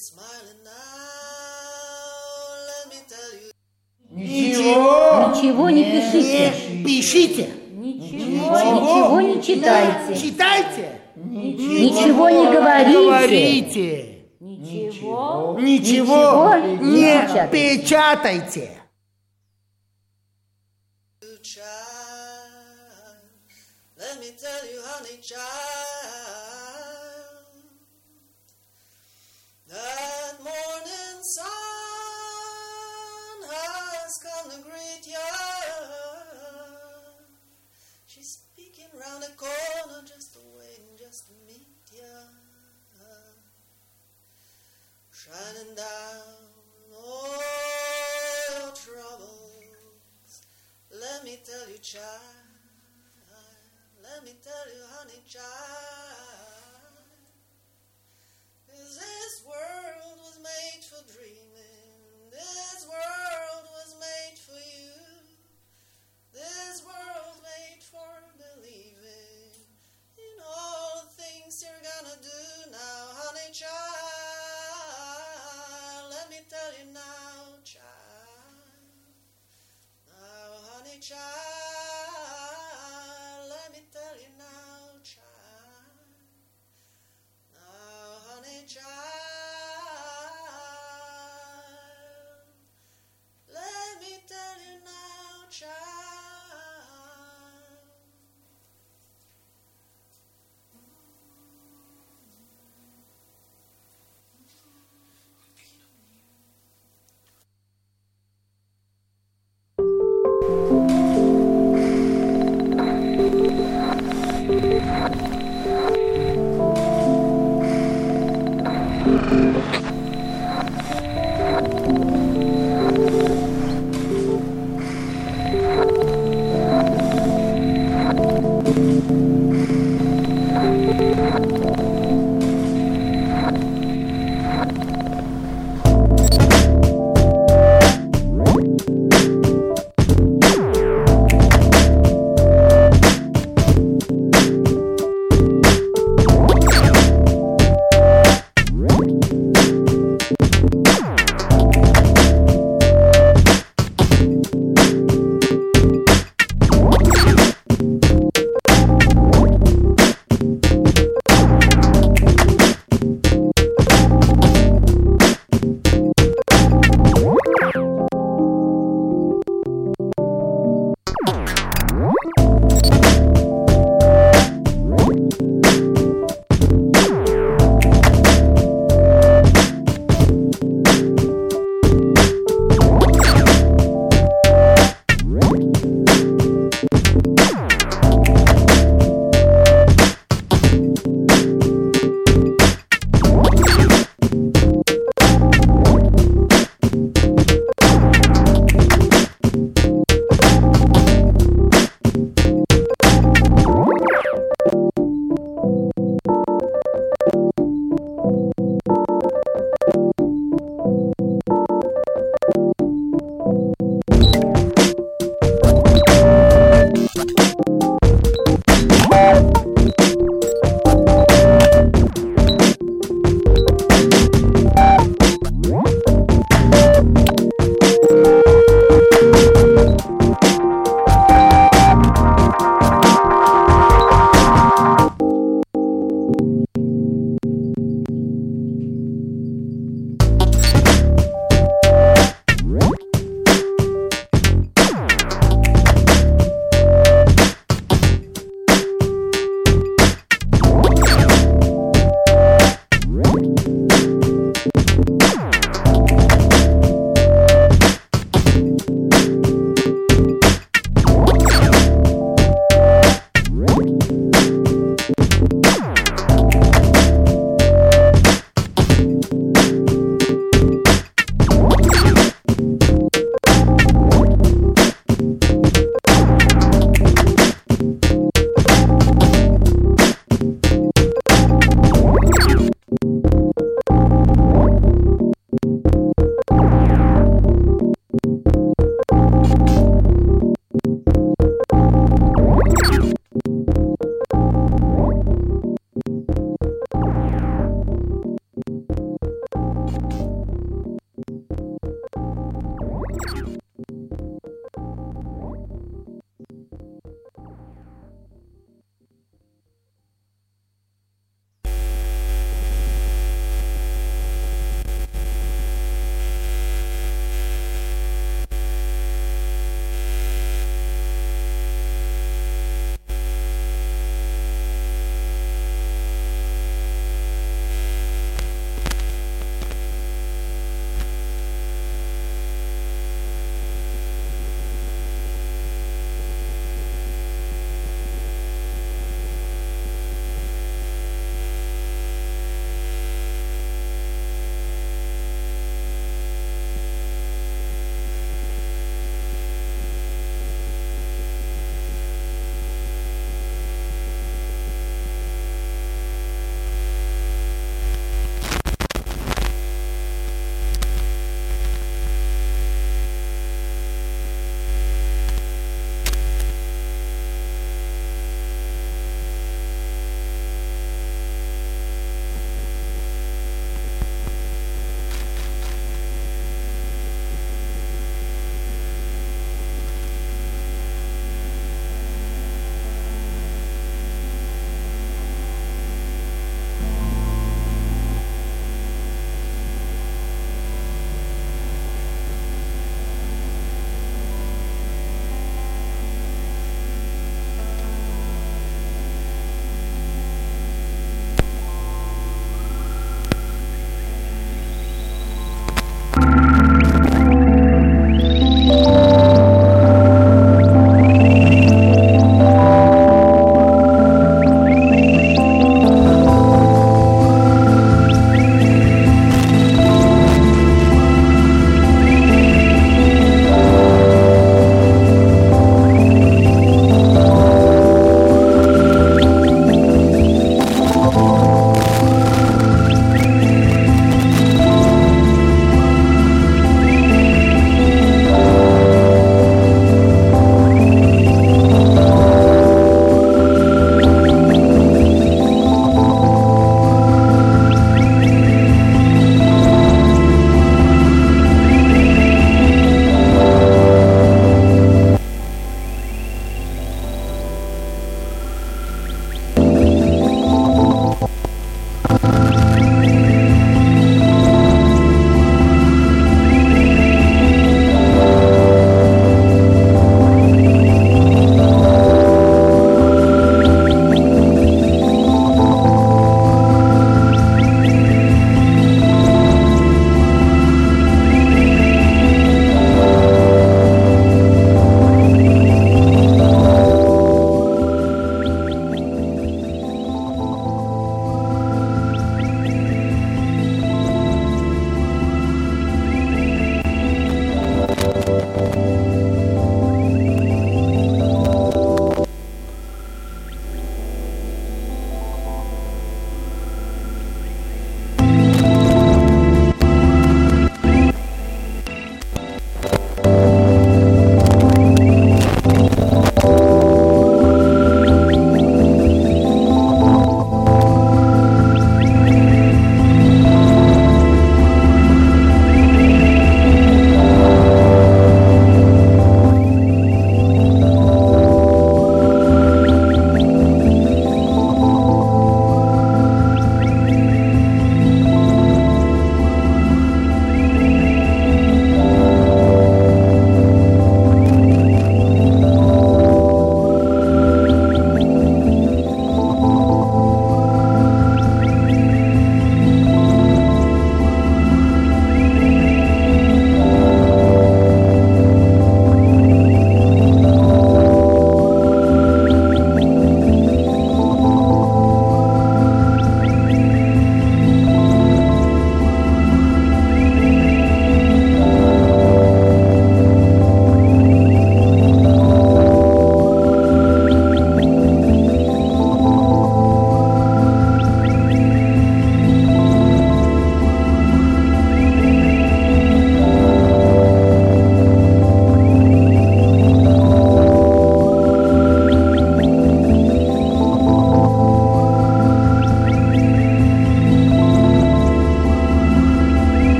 smiling now. Let me tell you. Ничего не пишите. Пишите. Ничего не читайте. Читайте. Ничего не говорите. Ничего не не печатайте. Child, let me tell you, honey child, that morning sun has come to greet you. She's peeking round the corner, just waiting just to meet you, shining down all your troubles. Let me tell you, child, let me tell you, honey child, this world was made for dreaming, this world was made for you, this world made for believing in all the things you're gonna do now, honey child, let me tell you now, child. Honey child, let me tell you now, child. Now, honey child, let me tell you now, child.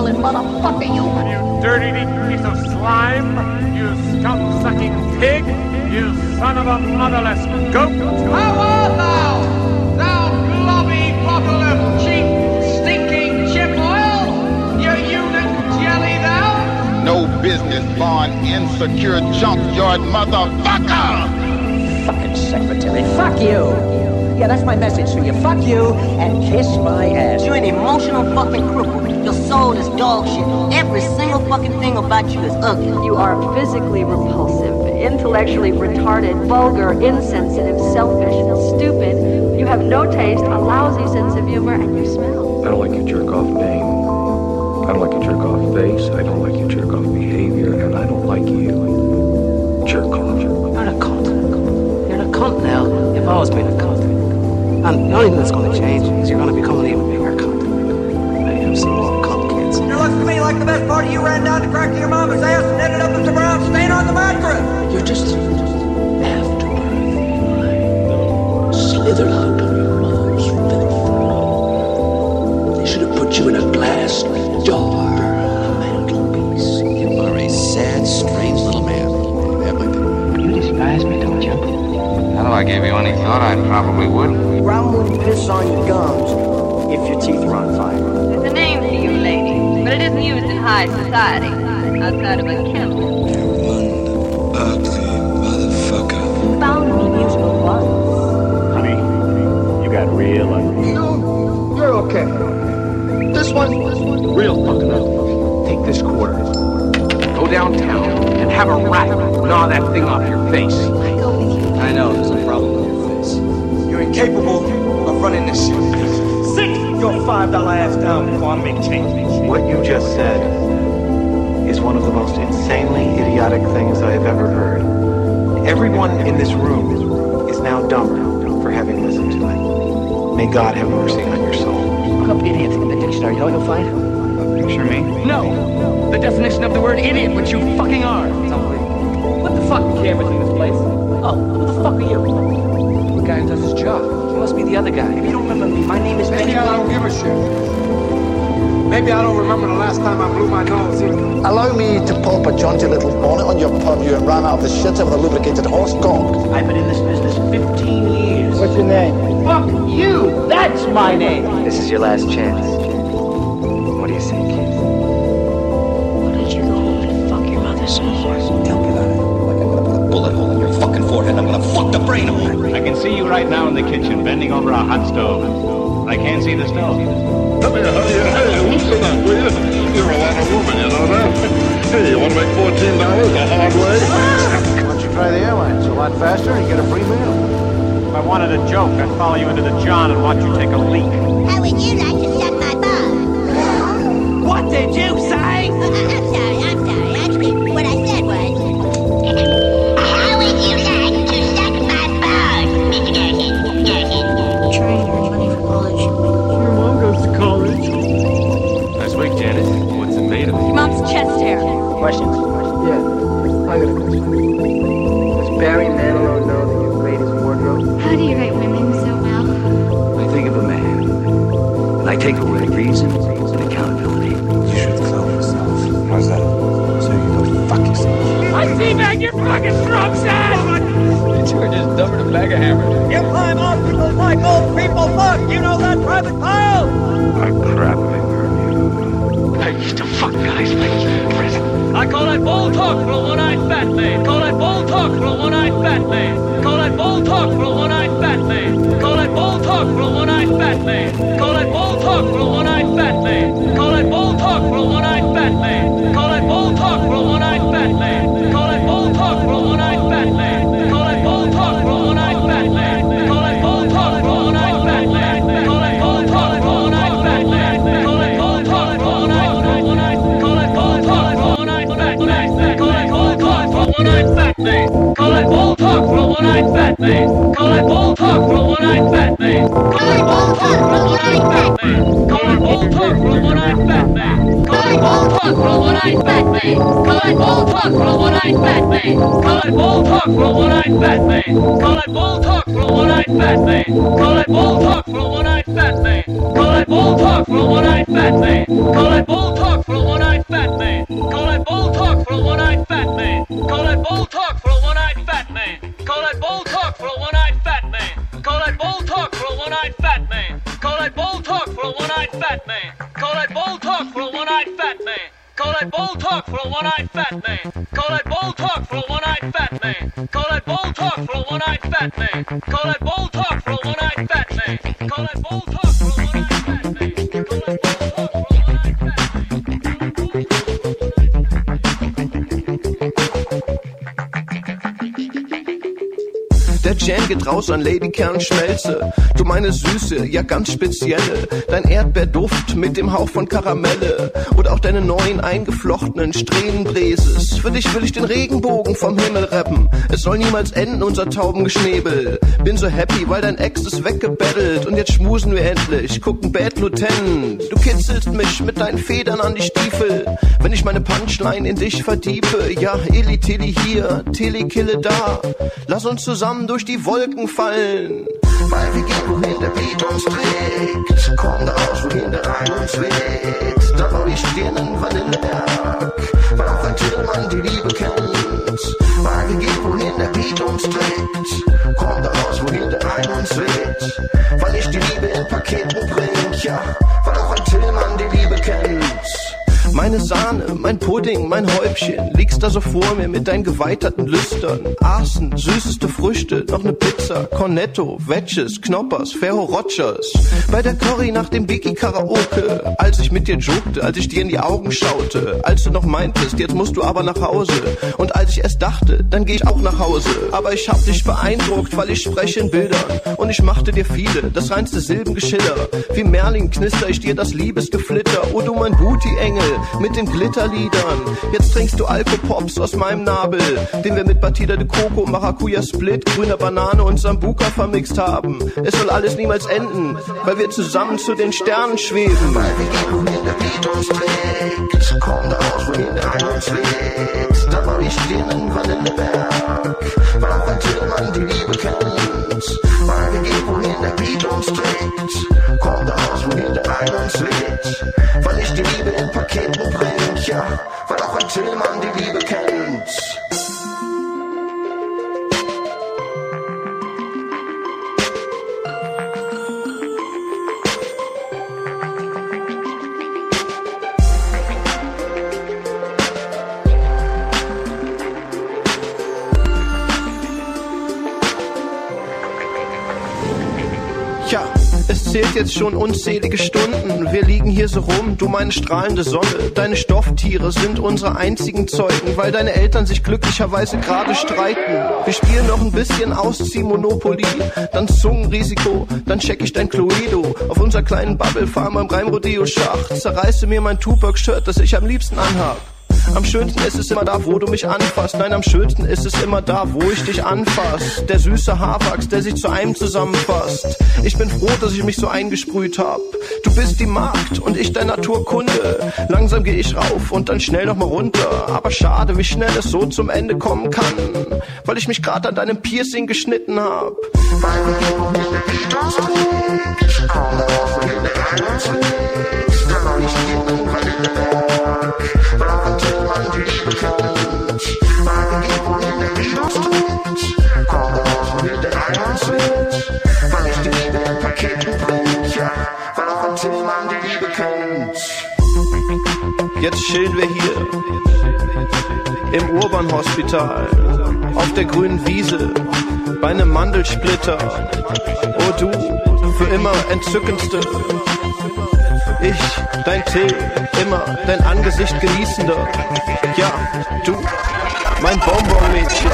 smelling motherfucker, you. You dirty piece of slime, you scum-sucking pig, you son of a motherless goat. How art thou, thou blobby bottle of cheap, stinking chip oil? You eunuch jelly thou? No business born insecure junkyard motherfucker! Fucking secretary, fuck you. Yeah, that's my message to you. Fuck you and kiss my ass. You're an emotional fucking cripple. Your soul is dog shit. Every single fucking thing about you is ugly. You are physically repulsive, intellectually retarded, vulgar, insensitive, selfish, stupid. You have no taste, a lousy sense of humor, and you smell. I don't like your jerk-off name. I don't like your jerk-off face. I don't like your jerk-off behavior. And I don't like you. Jerk-off. You're a cunt. You're a cunt now. You've always been a cunt. And the only thing that's going to change is you're going to become an even bigger cunt. Maybe I've seen more cunt kids. It looks to me like the best part of you ran down the crack of your mama's ass and ended up as a brown stain on the mattress. You're just afterbirth. Slithered out of your mother's filth. They should have put you in a glass jar. A mantelpiece. You are a sad, strange little man. That might be. You despise me, don't you? Hell, if I gave you any thought, I probably would. Brown wouldn't piss on your gums if your teeth were on fire. There's a name for you, lady, but it isn't used in high society, outside of a chemist. You one ugly motherfucker. Found me musical once. Honey, you got real ugly. You're okay. This one, real fucking ugly. Take this quarter. Go downtown and have a rat gnaw that thing off your face. I know, there's a problem with your face. You're incapable of running this shit. Sit your $5 ass down before I make changes. What you just said is one of the most insanely idiotic things I have ever heard. Everyone in this room is now dumber for having listened to it. May God have mercy on your soul. Look up idiot in the dictionary. You know what you'll find? Picture me? No. The definition of the word idiot, which you fucking are. What the fuck cameras in this place? Oh, who the fuck are you? The guy who does his job. You must be the other guy. If you don't remember me, my name is... Maybe I don't give a shit. Maybe I don't remember the last time I blew my nose either. Allow me to pop a jaunty little bonnet on your purview and ram out of the shit of a lubricated horse cock. I've been in this business 15 years. What's your name? Fuck you! That's my name! This is your last chance. What do you say, kid? Why don't you go home and fuck your mother some more? Tell me about it. Like I'm gonna put a bullet hole in your fucking forehead and I'm gonna fuck the brain hole. I can see you right now in the kitchen, bending over a hot stove. I can't see the stove. Come here, honey. Hey, loosen up, will you? You're a lot of woman, you know that? Hey, you want to make $14 the hard way? Why don't you try the airlines? A lot faster and you get a free meal. If I wanted a joke, I'd follow you into the John and watch you take a leak. How would you like to suck my balls? What did you say? I'm sorry. Actually, what I said was... How would you like to suck my balls, Mr. Garfield? Trying to earn money for college. Your mom goes to college. Nice week, Janet. What's it made of? Your mom's chest hair. Questions? Yeah. I got a question. Does Barry Manilow know that you've made his wardrobe? How do you write women so well? I think of a man. And I take away reason and accountability. You should clone yourself. How's that? So you go fuck yourself. I see back your fucking drum set! You were just dumber than a bag of hammers. You climb off people like old people fuck. You know that, Private Pile? My crap finger you. I used to fuck guys like in prison. I call that bold talk for a one-eyed fat man. Call that bold talk for a one-eyed fat man. Call that bold talk for a one-eyed fat man. Call that bold talk for a one-eyed fat man. Call that bold talk for a one-eyed fat man. Call that bold talk for a one-eyed fat man. Call that bold talk for a one-eyed fat man. Call that bold talk for a one-eyed fat man. Call that bold talk for a one-eyed fat man. Call that bold talk for a one-eyed fat man. Call that bold talk for a one-eyed fat man. Call that bold talk for a one-eyed fat man. Call that bold talk for a one-eyed fat man. Call that bold talk for a one-eyed fat man. Call that bold talk for a one-eyed fat man. Call that bold talk for a one-eyed fat man. Call that bold talk for a one-eyed fat man. Call that bold talk for a one-eyed fat man. Call that bold talk for a one-eyed fat man. Call that bold talk for a one-eyed fat man. Call that bold talk for a one-eyed fat man. Call that bold talk for a one-eyed fat man. Call that bold talk for a one-eyed fat man. Call that bold talk for a one-eyed fat man. Call that bold talk for a Call that bull talk for a one-eyed fat man. Call that bull talk for a one-eyed fat man. Call that bull talk for a one-eyed fat man. Call that bull talk for a one-eyed fat man. Call that bull talk for a one-eyed fat man. Call that bull talk for a one-eyed fat man. Call that bull talk for a one-eyed fat man. Call that bull talk for a one-eyed fat man. Call that bull talk for a one-eyed fat man. Call that bull talk for a one-eyed fat man. Call that bull talk for a one-eyed fat man. Call that bull talk for a one-eyed fat man. Der Jam geht raus an Lady Kernschmelze. Du meine Süße, ja ganz spezielle. Dein Erdbeerduft mit dem Hauch von Karamelle. Oder auch deine neuen eingeflochtenen Strähnenbräses. Für dich will ich den Regenbogen vom Himmel rappen. Es soll niemals enden, unser Taubengeschnäbel. Bin so happy, weil dein Ex ist weggebettelt. Und jetzt schmusen wir endlich, gucken Bad Lieutenant. Du kitzelst mich mit deinen Federn an die Stiefel. Wenn ich meine Punchline in dich verdiepe. Ja, Illy Tilly hier, Tilly Kille da. Lass uns zusammen durch die Wolken fallen. Weil wir gehen, wohin der Beat uns trägt. Komm da raus, wohin der Rhein uns weht. Da bau ich Stirnen Vanilleberg. Weil auch ein Tillmann die Liebe kennt. Weil wir gehen, wohin der Beat uns trägt. Komm da raus, wohin der Rhein uns weht. Weil ich die Liebe in Paketen bring. Ja, weil auch ein Tillmann die Liebe kennt. Meine Sahne, mein Pudding, mein Häubchen, liegst da so vor mir mit deinen geweiterten Lüstern. Aßen, süßeste Früchte, noch ne Pizza, Cornetto, Wedges, Knoppers, Ferro Rogers. Bei der Curry nach dem Biggie Karaoke, als ich mit dir jokte, als ich dir in die Augen schaute, als du noch meintest, jetzt musst du aber nach Hause. Und als ich erst dachte, dann geh ich auch nach Hause. Aber ich hab dich beeindruckt, weil ich spreche in Bildern. Und ich machte dir viele, das reinste Silbengeschiller. Wie Merlin knister ich dir das Liebesgeflitter. Oh du mein Booty-Engel, mit den Glitterliedern. Jetzt trinkst du Alkopops aus meinem Nabel, den wir mit Batida de Coco, Maracuja Split, grüner Banane und Sambuca vermixt haben. Es soll alles niemals enden, weil wir zusammen zu den Sternen schweben. Weil wir gehen, wohin der Beat uns trägt. Komm da raus, wohin der Rhein uns weht. Da bau ich dir einen Vanilleberg. Weil auch ein Tillmann die Liebe kennt. Weil wir gehen, wohin der Beat uns trägt. Komm da raus, wohin der Rhein uns weht. Weil ich die Liebe in Paketen bringt, ja, weil auch ein Tillmann die Liebe kennt. Ja, es zählt jetzt schon unzählige Stunden. Wir liegen hier so rum, du meine strahlende Sonne. Deine Stofftiere sind unsere einzigen Zeugen, weil deine Eltern sich glücklicherweise gerade streiten. Wir spielen noch ein bisschen Auszieh Monopoly, dann Zungenrisiko, dann check ich dein Cluedo. Auf unserer kleinen Bubble fahren beim Reim-Rodeo-Schacht. Zerreiße mir mein Tupac-Shirt, das ich am liebsten anhab. Am schönsten ist es immer da, wo du mich anfasst. Nein, am schönsten ist es immer da, wo ich dich anfass. Der süße Haarwachs, der sich zu einem zusammenfasst. Ich bin froh, dass ich mich so eingesprüht hab. Du bist die Magd und ich dein Naturkunde. Langsam geh ich rauf und dann schnell noch mal runter. Aber schade, wie schnell es so zum Ende kommen kann, weil ich mich grad an deinem Piercing geschnitten hab. Weil wir gehen, wohin der Beat uns trägt. Komm raus, wohin der Rhein uns weht. Da bau ich dir einen Vanilleberg. Weil auch ein Tillmann die Liebe kennt. Weil wir gehen, wohin der Beat uns trägt. Komm raus, wohin der Rhein uns weht. Weil ich die Liebe in Paketen bringt, ja, weil auch ein Tillmann die Liebe kennt. Jetzt chillen wir hier im Urban-Hospital auf der grünen Wiese bei einem Mandelsplitter. Oh du, für immer entzückendste. Ich, dein Till, immer dein Angesicht genießender. Ja, du, mein Bonbon-Mädchen.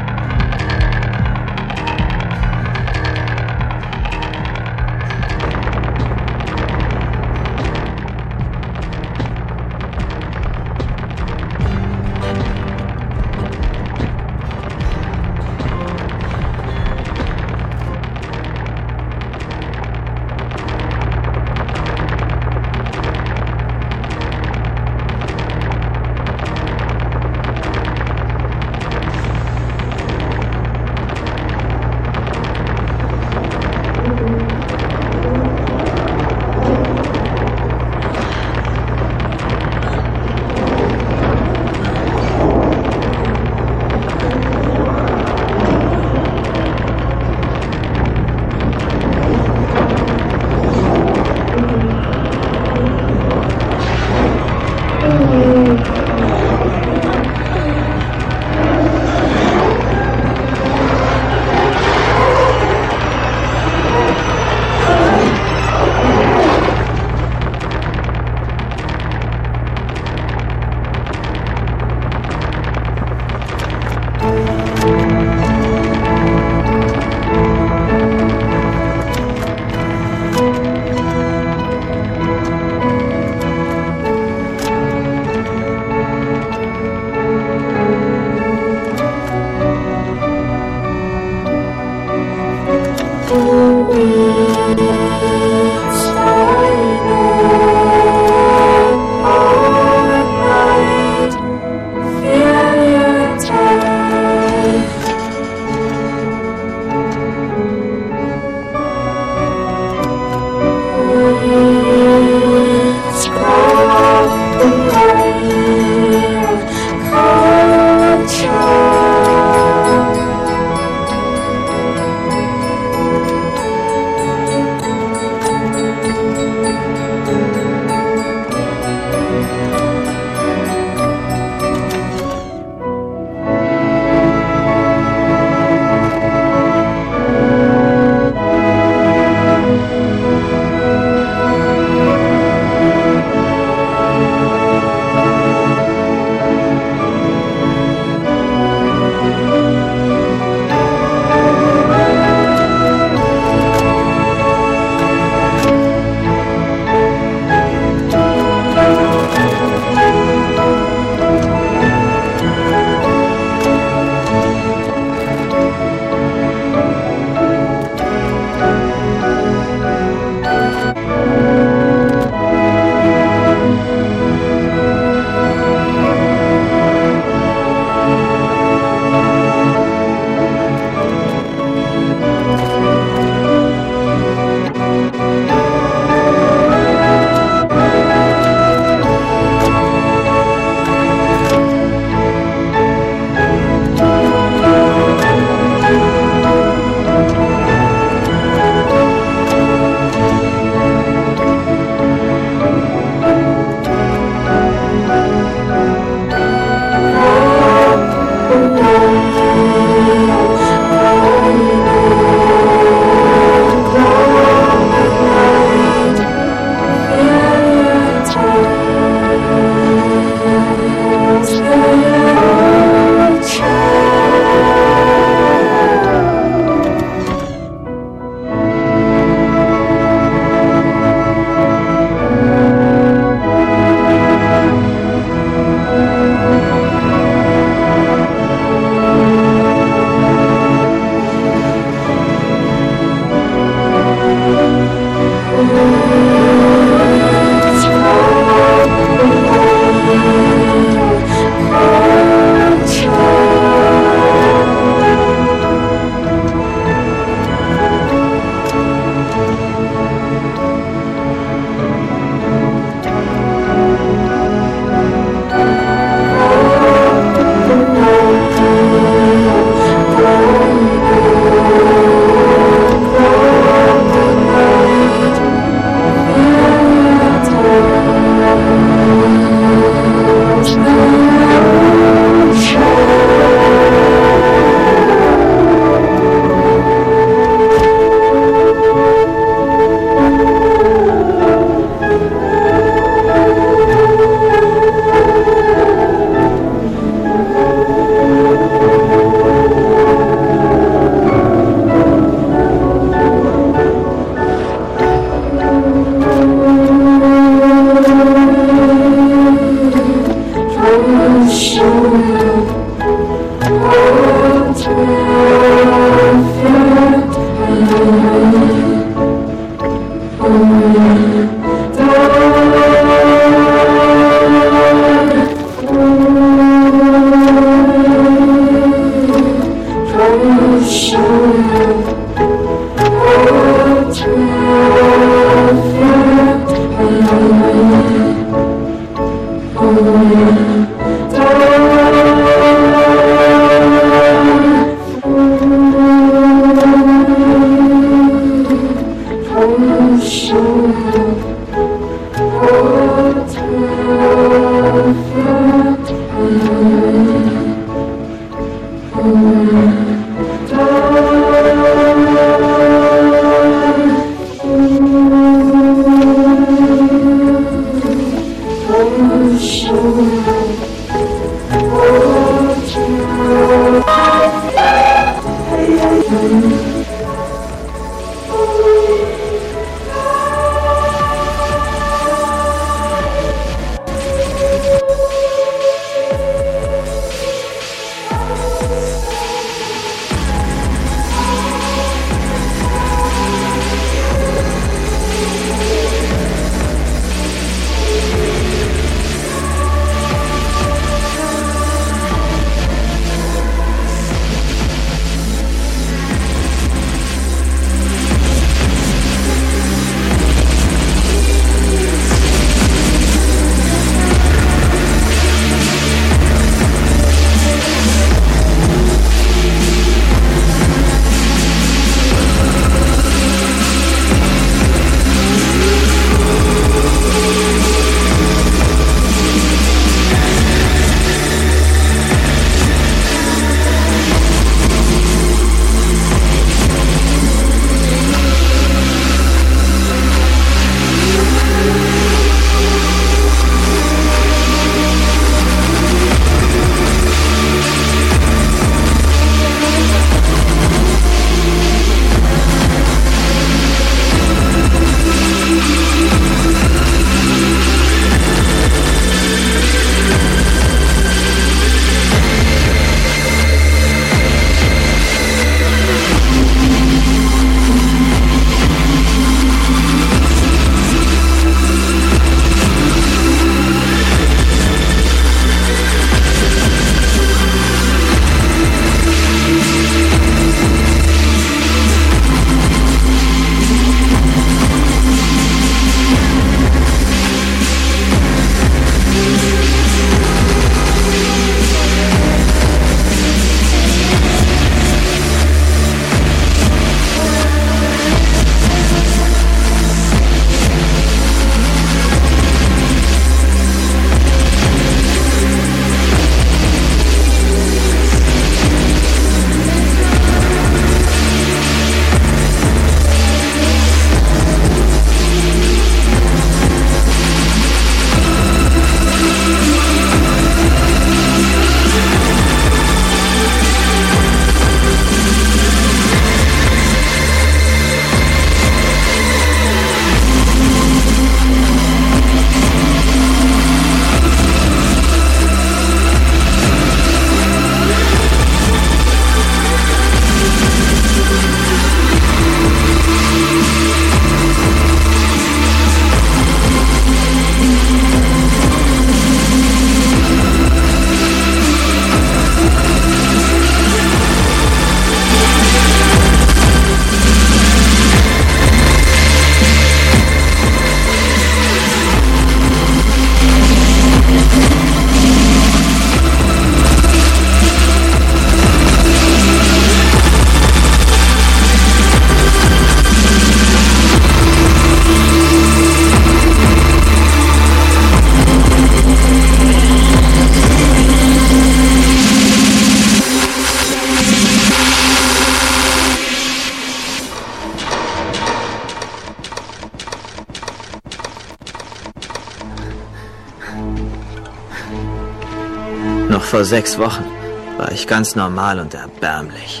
Noch vor 6 Wochen war ich ganz normal und erbärmlich.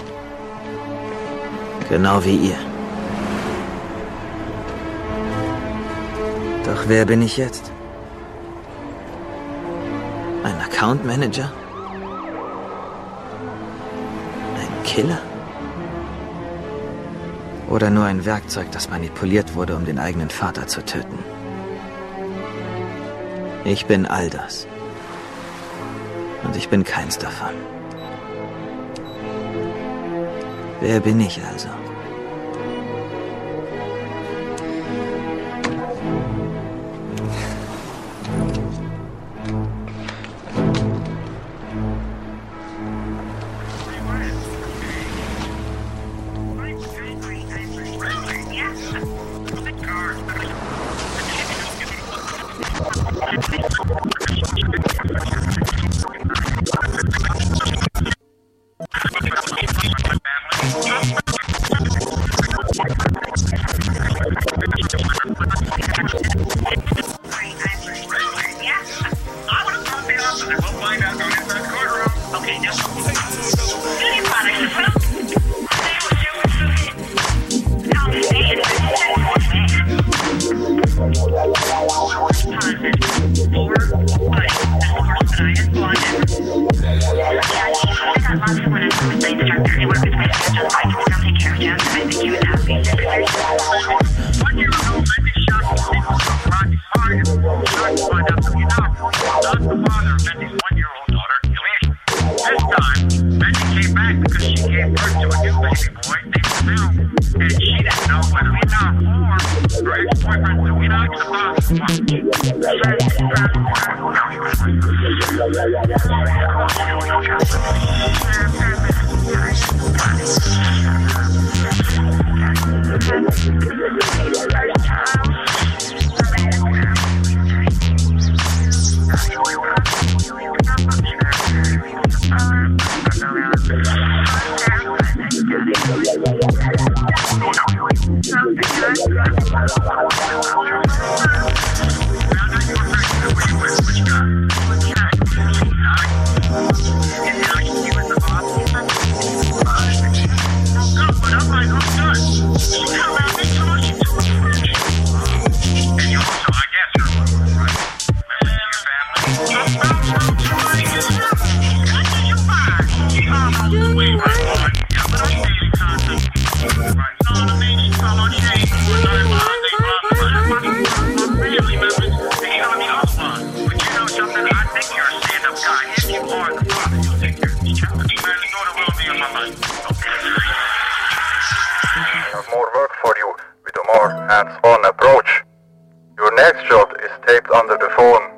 Genau wie ihr. Doch wer bin ich jetzt? Ein Account Manager? Ein Killer? Oder nur ein Werkzeug, das manipuliert wurde, um den eigenen Vater zu töten? Ich bin all das. Und ich bin keins davon. Wer bin ich also? We'll find out going inside the courtroom. Okay, now. Beauty products are from. More work for you with a more hands-on approach. Your next job is taped under the phone.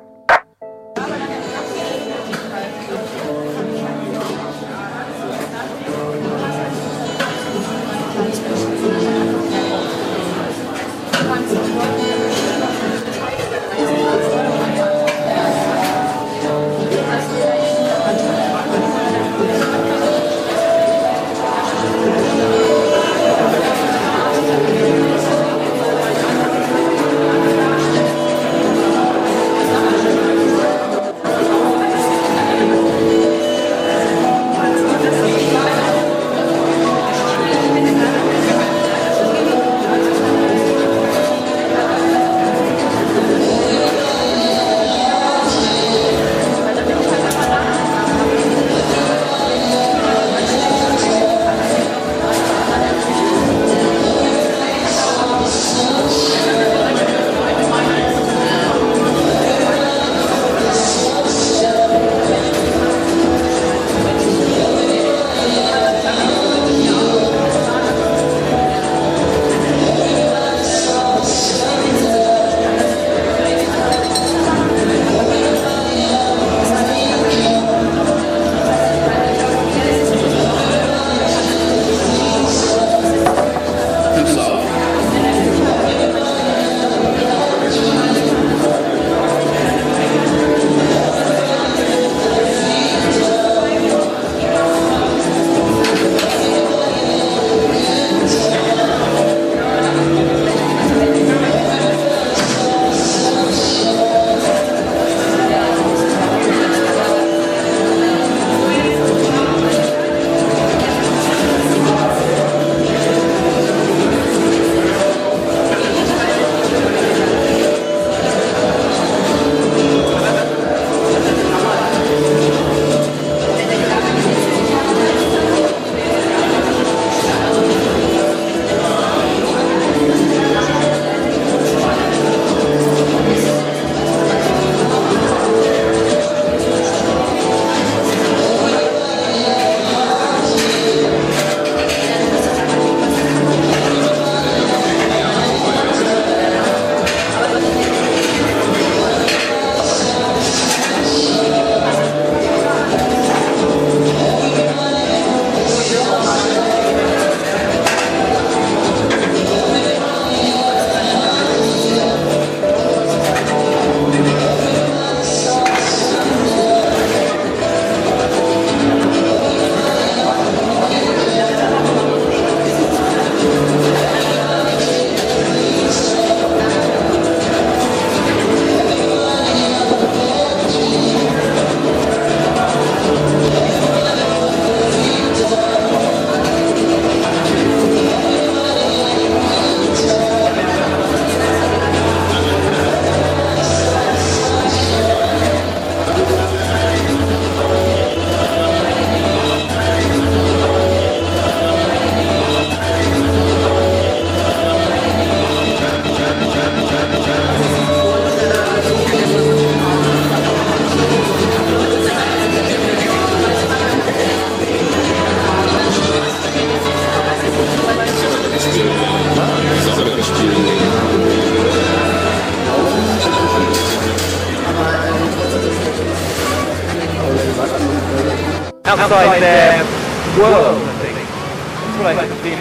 outside their world, I think. That's what I think.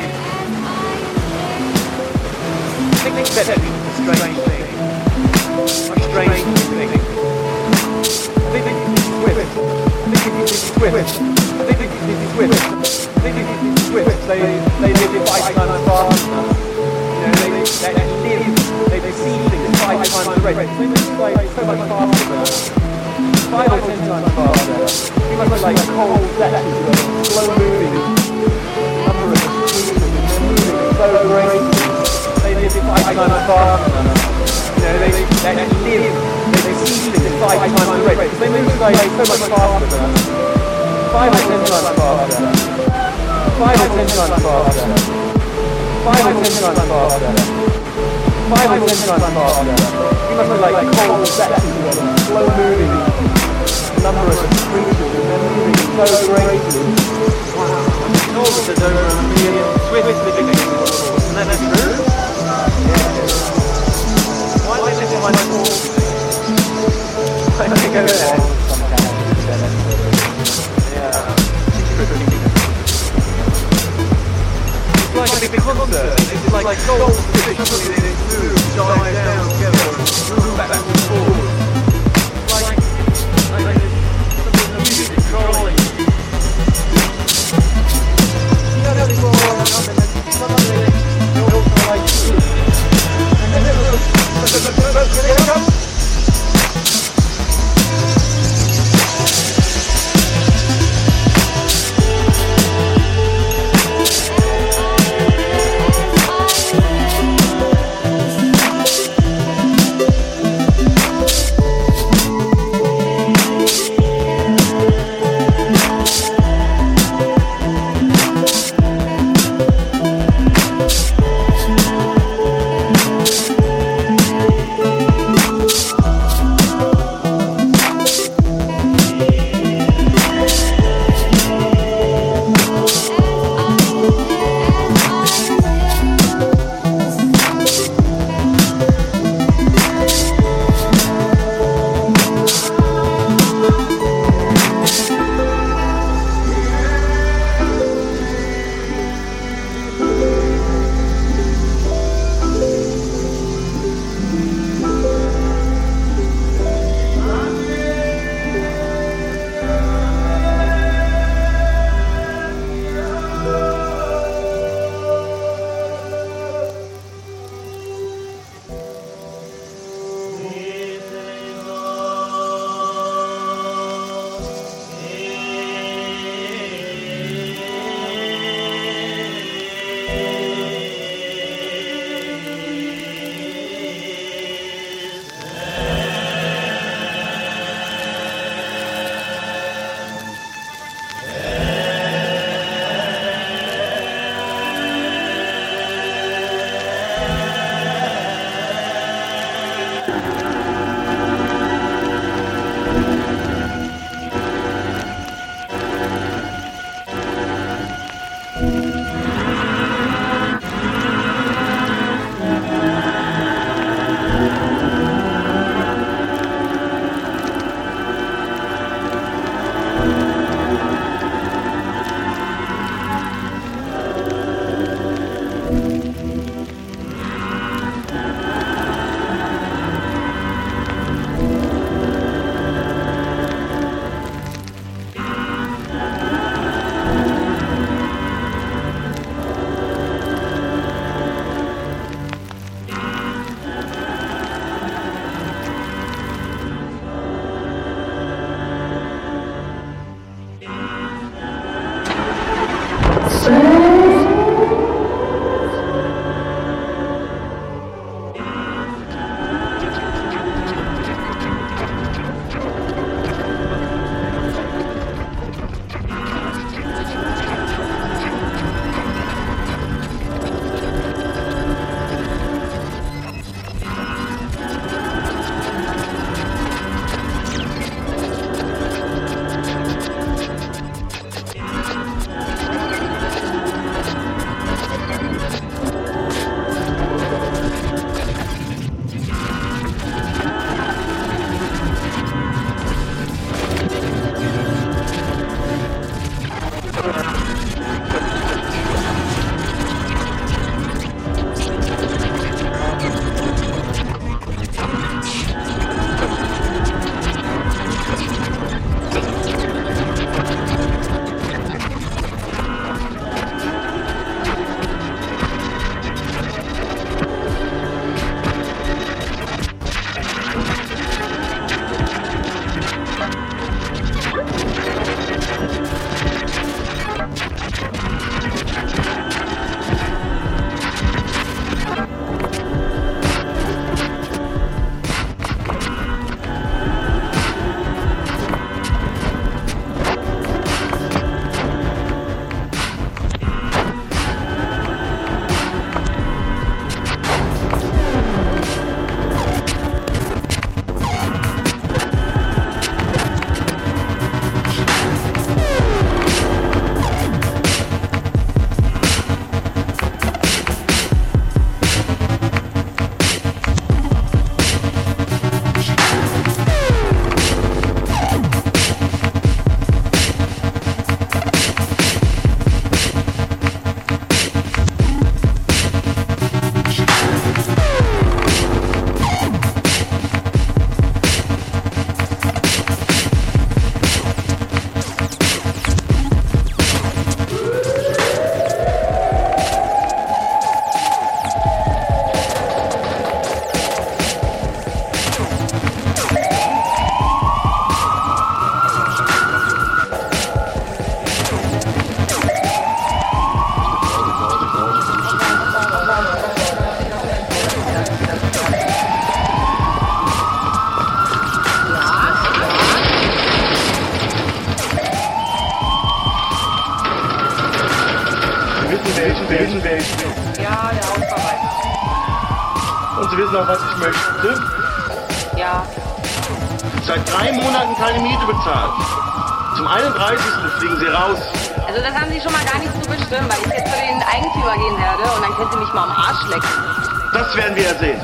I think exception is a strange thing. A strange thing. I think it's swift. I think it's swift. I think it's swift. I think it's swift. They live 5 times faster. You know, they see things 5 times the rate. They move like so much faster. 5 or 10 times faster. We must be like cold statues that are slow moving. Number of streets, they're moving so great. They live 5 times faster. You know, they see things 5 times the rate. They move like so much faster. 5 or 10 times faster. 5 or 10 times faster. 5 or 10 times faster. 5 or 10 times faster. We must be like cold statues that are slow moving. Number of creatures and they're moving so greatly. Wow. I'm told that there's over 1 million Swiss living in the world. Isn't that true? Yeah. Why don't they live in my school? I don't go there sometimes. Yeah. It's like a big concert. It's like goldfish in its move, dive down together, move back and forth. wer ich bin. Ja, der Hausverwalter. Und Sie wissen auch, was ich möchte? Ja. Seit 3 Monaten keine Miete bezahlt. Zum 31. fliegen Sie raus. Also das haben Sie schon mal gar nicht so bestimmt, weil ich jetzt zu den Eigentümer gehen werde und dann können Sie mich mal am Arsch lecken. Das werden wir ja sehen.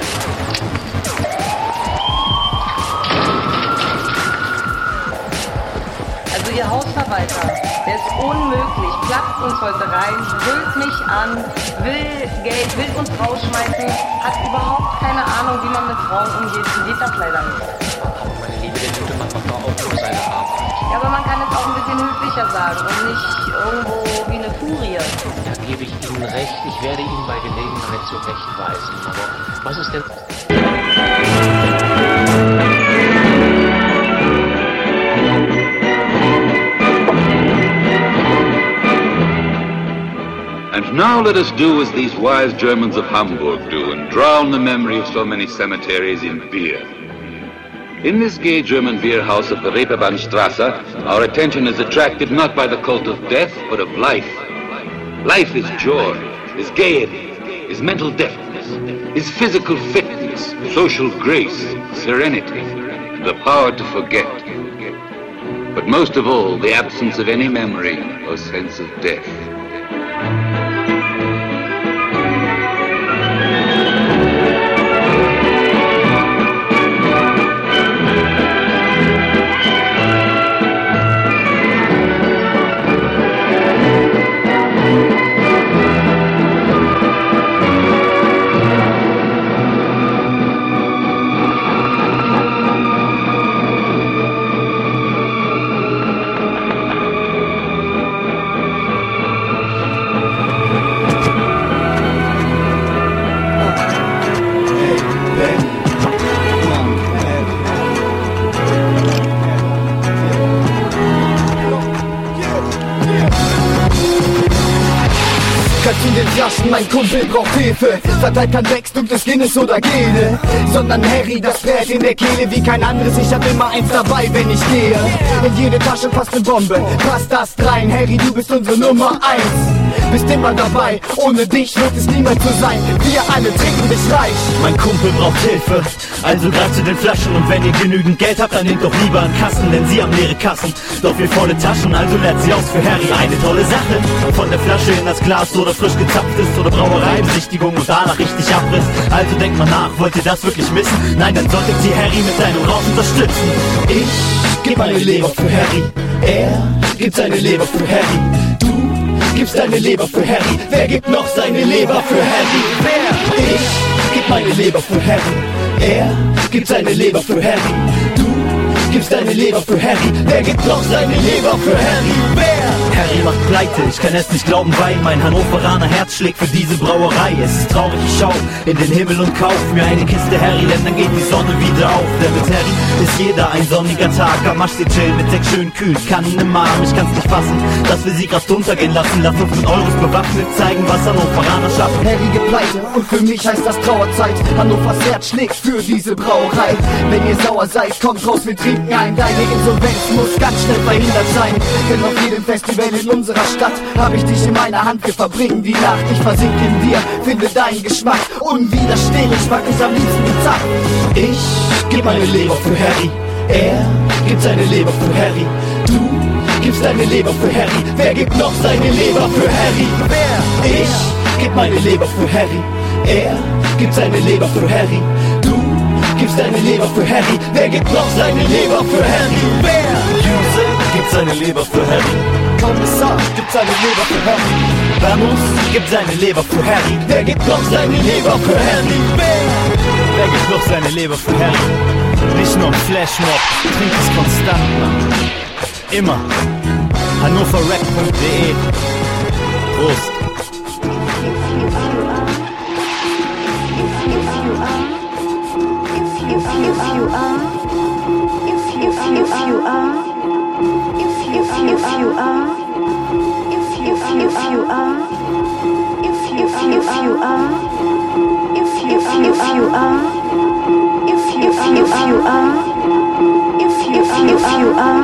Also Ihr Hausverwalter, der ist unmöglich, platzt uns heute rein, brüllt mich an, will Geld, will uns rausschmeißen, hat überhaupt keine Ahnung, wie man mit Frauen umgeht, geht das leider nicht. Aber meine Liebe, der gute Mann macht doch auch nur seine Arbeit. Ja, aber man kann es auch ein bisschen höflicher sagen und nicht irgendwo wie eine Furie. Da gebe ich Ihnen recht, ich werde Ihnen bei Gelegenheit zurechtweisen. Aber was ist denn... And now let us do as these wise Germans of Hamburg do and drown the memory of so many cemeteries in beer. In this gay German beer house of the Reeperbahn-Strasse, our attention is attracted not by the cult of death, but of life. Life is joy, is gaiety, is mental deftness, is physical fitness, social grace, serenity, the power to forget. But most of all, the absence of any memory or sense of death. Mein Kumpel braucht Hilfe, verteilt kein Becks, dunkles Guinness oder Gene, sondern Harry, das Brett in der Kehle wie kein anderes. Ich hab immer eins dabei, wenn ich gehe. In jede Tasche passt eine Bombe, passt das rein. Harry, du bist unsere Nummer 1. Bist immer dabei, ohne dich wird es niemals so sein. Wir alle trinken dich reich. Mein Kumpel braucht Hilfe, also greift zu den Flaschen. Und wenn ihr genügend Geld habt, dann nehmt doch lieber einen Kasten, denn sie haben leere Kassen, doch wir volle Taschen. Also leert sie aus für Harry, eine tolle Sache. Von der Flasche in das Glas oder frisch gezapft ist oder Brauereibesichtigung und danach richtig Abriss. Also denkt mal nach, wollt ihr das wirklich missen? Nein, dann solltet ihr Harry mit seinem Rausch unterstützen. Ich geb meine Leber für Harry, er gibt seine Leber für Harry. Du gibst deine Leber für Harry, wer gibt noch seine Leber für Harry? Wer? Ich geb meine Leber für Harry, er gibt seine Leber für Harry. Du gibst deine Leber für Harry, wer gibt noch seine Leber für Harry? Wer? Harry macht pleite, ich kann es nicht glauben, weil mein Hannoveraner Herz schlägt für diese Brauerei. Es ist traurig, ich schau in den Himmel und kauf mir eine Kiste Harry, denn dann geht die Sonne wieder auf. Denn mit Harry ist jeder ein sonniger Tag, am Arsch steht chill mit Deck schön kühl, kann im Arm, ich kann's nicht fassen, dass wir sie grad untergehen lassen. Lass uns mit Euros bewaffnet zeigen, was Hannoveraner schaffen. Harry geht pleite und für mich heißt das Trauerzeit. Hannovers Herz schlägt für diese Brauerei. Wenn ihr sauer seid, kommt raus, wir trinken ein. Deine Insolvenz muss ganz schnell verhindert sein, denn auf jedem Festival in unserer Stadt hab ich dich in meiner Hand, wir verbringen die Nacht. Ich versink in dir, finde deinen Geschmack unwiderstehlich, mag ich am liebsten gezapft. Ich geb meine Leber für Harry, er gibt seine Leber für Harry. Du gibst deine Leber für Harry, wer gibt noch seine Leber für Harry? Wer? Ich geb meine Leber für Harry, er gibt seine Leber für Harry. Du gibst deine Leber für Harry, wer gibt noch seine Leber für Harry? Wer? Juse gibt seine Leber für Harry, Kommissar gibt seine Leber für Harry, Vamos gibt seine Leber für Harry, wer gibt noch seine Leber für Harry? Wer gibt noch seine Leber für Harry? Nicht nur im Flashmob, trink es konstant, Mann. Immer. hannoverrap.de. Prost.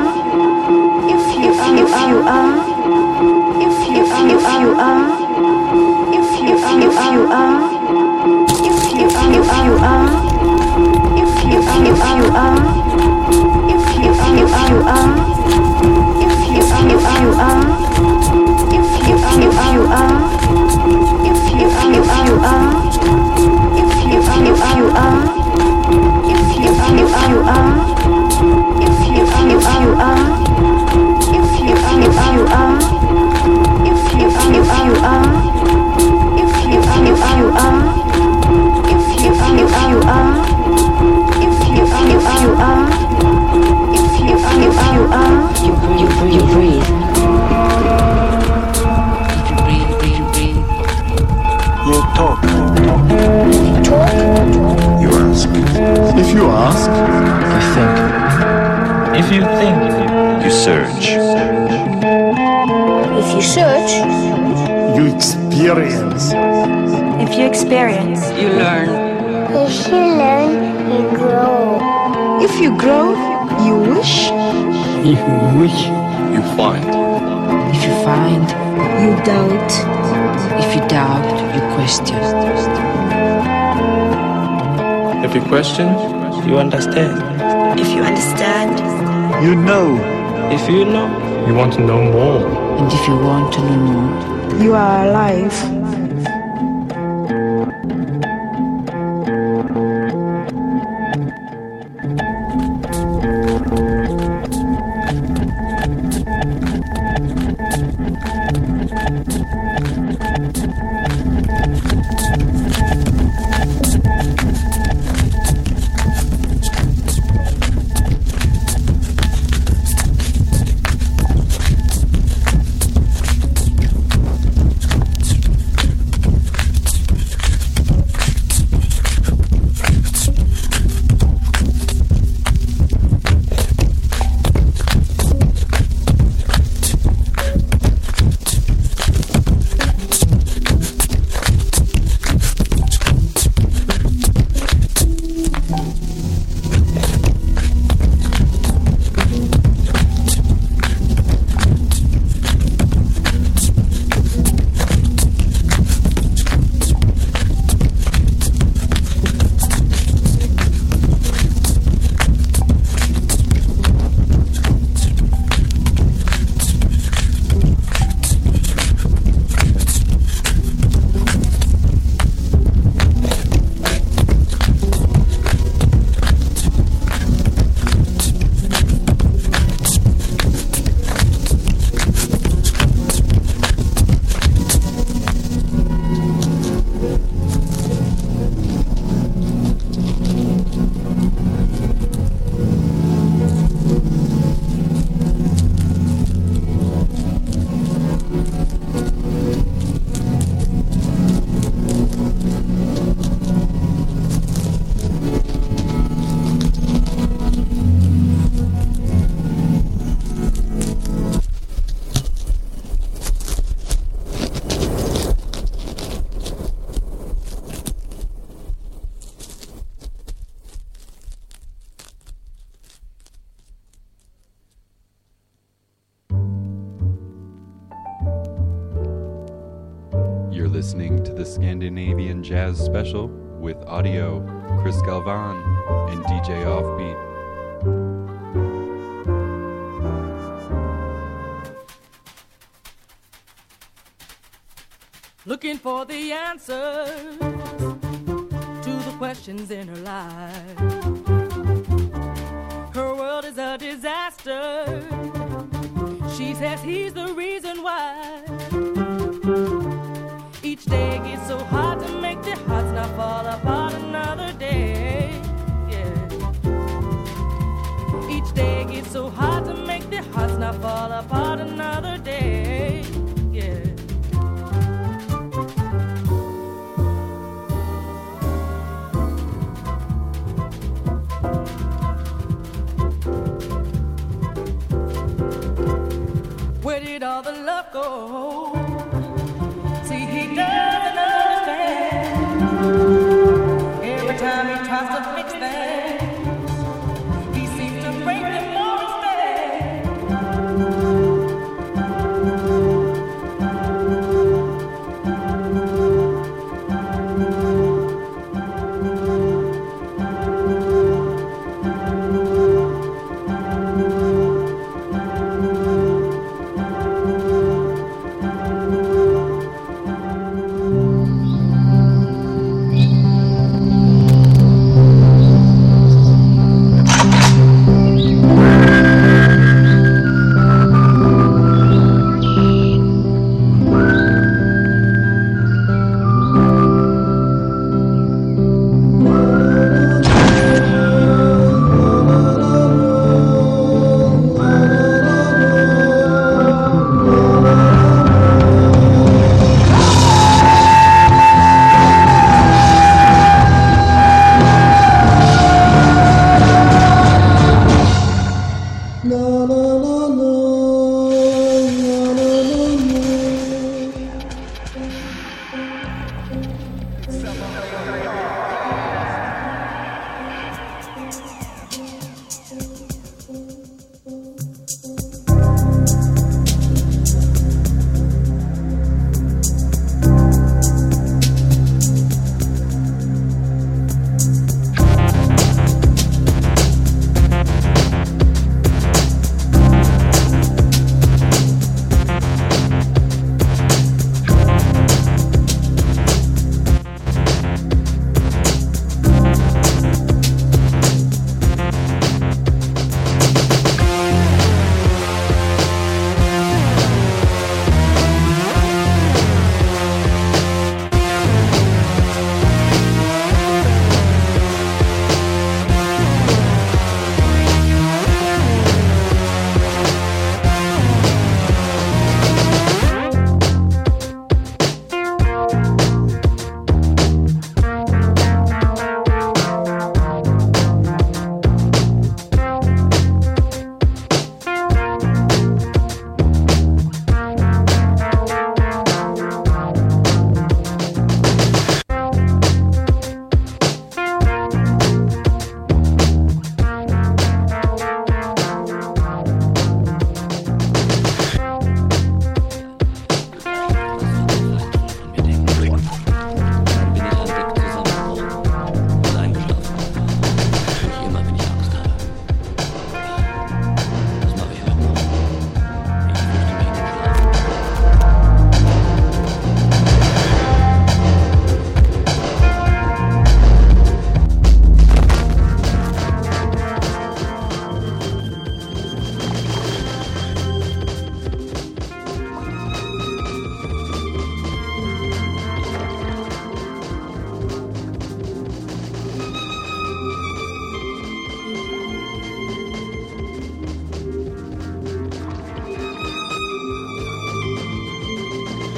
If you are are, you breathe. Breathe. You talk. You talk. You ask. If you ask, You think. If you think, You search. If you search, you experience. if you experience, You learn. if you learn, you grow. If you grow, you wish. If you wish, you find. If you find, you doubt. If you doubt, you question. If you question, you understand. If you understand, You know. If you know, you want to know more. and if you want to know more, you are alive. You're listening to the Scandinavian Jazz Special with audio, Chris Galvan and DJ Offbeat. Looking for the answers to the questions in her life. Her world is a disaster. She says he's the reason why. Each day gets so hard to make the hearts not fall apart another day. Yeah. Each day gets so hard to make the hearts not fall apart another day. Yeah. Where did all the love go?